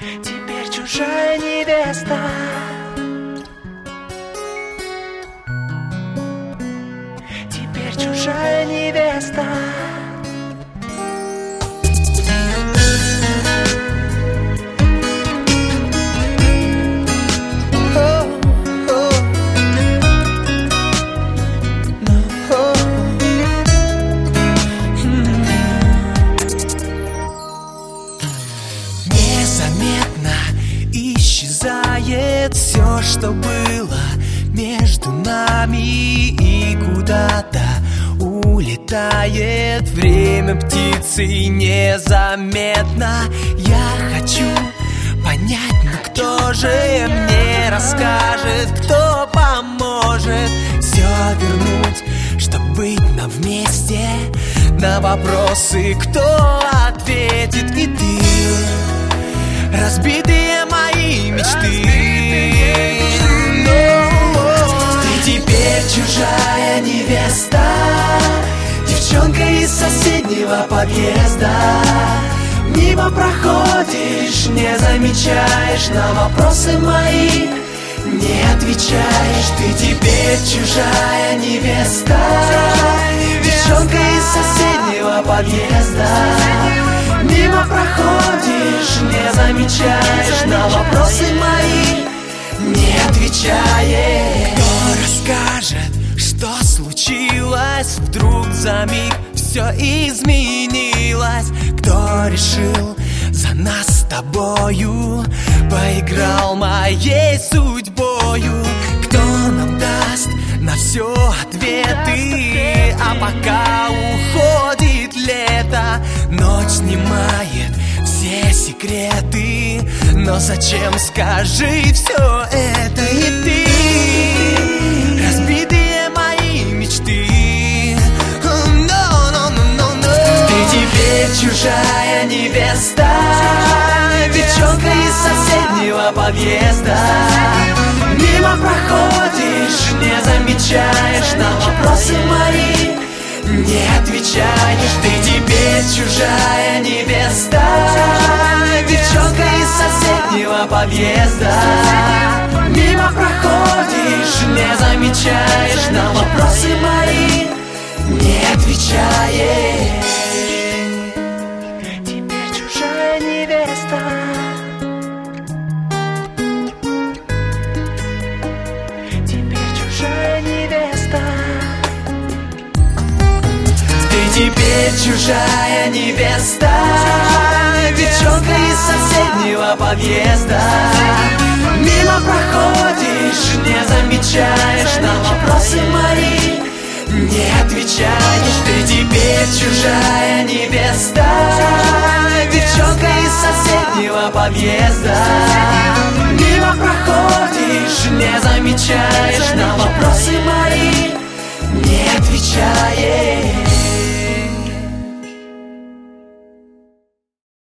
Теперь чужая невеста. Теперь чужая невеста. Незаметно исчезает все, что было между нами, и куда-то улетает время птицей незаметно. Я хочу понять, но кто же мне расскажет, кто поможет все вернуть, чтоб быть нам вместе. На вопросы кто ответит? И ты, разбитые мои мечты. Ты теперь чужая невеста, девчонка из соседнего подъезда. Мимо проходишь, не замечаешь, на вопросы мои не отвечаешь. Ты теперь чужая невеста, девчонка из соседнего подъезда. Мимо проходишь, не замечаешь, на вопросы мои не отвечаешь. Кто расскажет, что случилось? Вдруг за миг все изменилось. Кто решил за нас с тобою, поиграл моей судьбою? Кто нам даст на все ответы? А пока уходит лето, ночь снимает все секреты. Но зачем, скажи, все это? И ты, разбитые мои мечты. Ты теперь чужая невеста, девчонка из соседнего подъезда. Мимо проходишь, не замечаешь, на вопросы мои не отвечаешь. Ты теперь чужая невеста, девчонка из соседнего подъезда. Мимо проходишь, не замечаешь, на вопросы мои не отвечаешь. Теперь чужая невеста. Теперь чужая невеста. Ты теперь чужая невеста, девчонка из соседнего подъезда. Мимо проходишь, не замечаешь, на вопросы мои не отвечаешь. Ты теперь чужая невеста, девчонка из соседнего подъезда. Мимо проходишь, не замечаешь, на